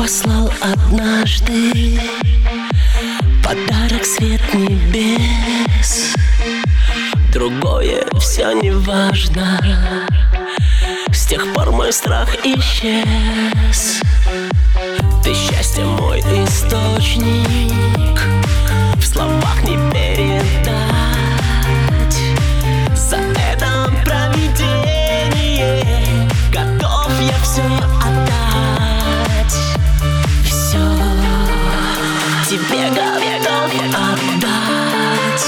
послал однажды подарок свет небес. Другое все не важно. С тех пор мой страх исчез. Ты счастье мой источник, в словах не передать. За это провидение готов я все отдать. Все тебе готов отдать.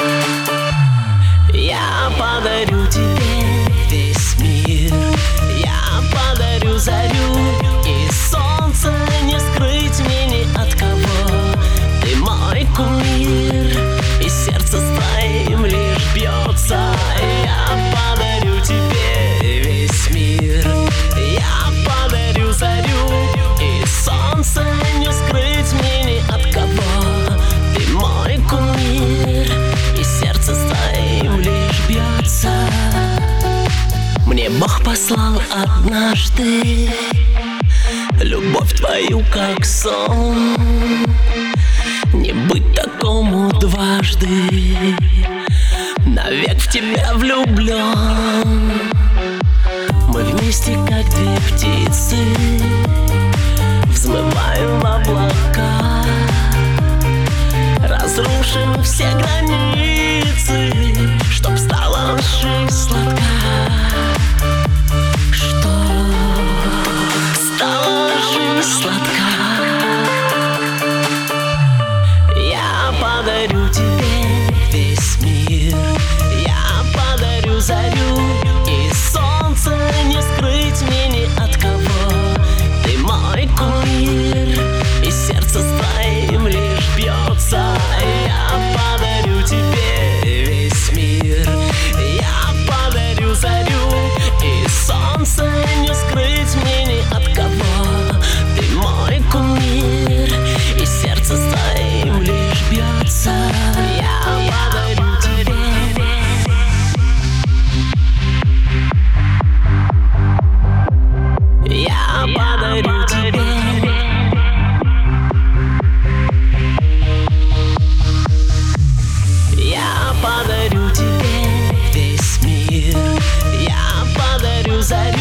Я подарю тебе весь мир. Я подарю зарю, и солнце не скрыть мне ни от кого. Ты мой кумир, и сердце с твоим лишь бьется. Я подарю тебе весь мир. Я подарю зарю, и солнце не скрыть мне ни от кого. Ты мой кумир, и сердце с твоим лишь бьется. Мне Бог послал однажды любовь твою как сон. Не быть такому дважды, навек в тебя влюблен. Мы вместе как две птицы взмываем в облака, разрушим все границы, чтоб стала жизнь сладка. Подарю тебе весь мир. Я подарю зарю, и солнце не скрыть мне ни от кого. Ты мой кумир, и сердце с твоим лишь бьется. Я подарю тебе весь мир. Я подарю зарю, и солнце не скрыть мне ни от кого. Ты мой кумир, и сердце с твоим лишь бьется. Я подарю тебе. Я подарю тебе. Я подарю тебе весь мир. Я подарю зарю.